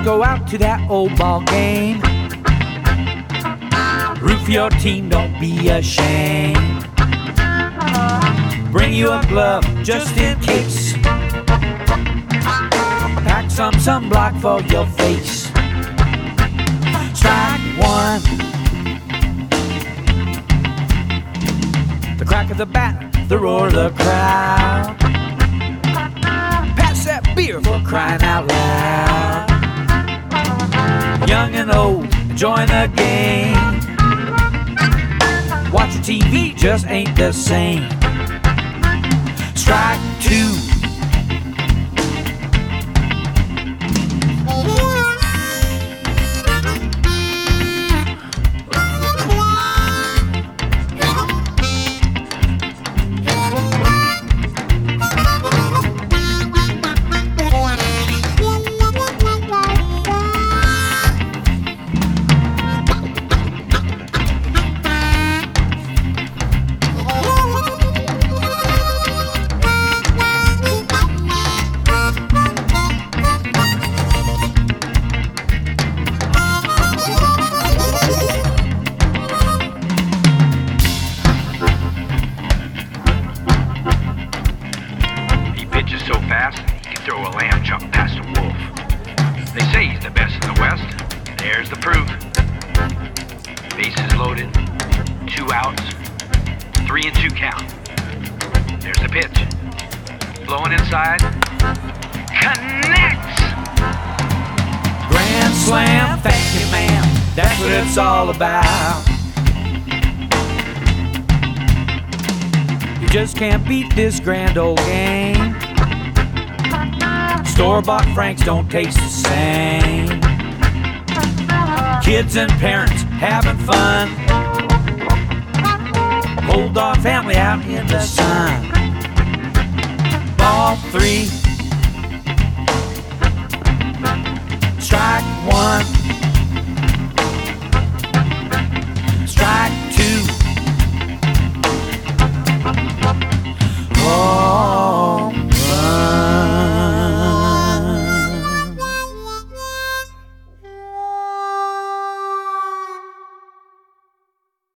go out to that old ball game. Root for your team, don't be ashamed. Bring you a glove just in case. Pack some sunblock for your face. Strike one. The crack of the bat, the roar of the crowd. Pass that beer for crying out loud. Young and old, enjoying the game. Watching TV just ain't the same. Strike two. So fast, he can throw a lamb chop past a wolf. They say he's the best in the West. There's the proof. Bases loaded, 2 outs, 3-2 count. There's the pitch. Blowing inside. Connects! Grand slam, thank you, ma'am. That's what it's all about. You just can't beat this grand old game. Store-bought Franks don't taste the same. Kids and parents having fun. Whole dog family out in the sun. Ball 3. Strike 1.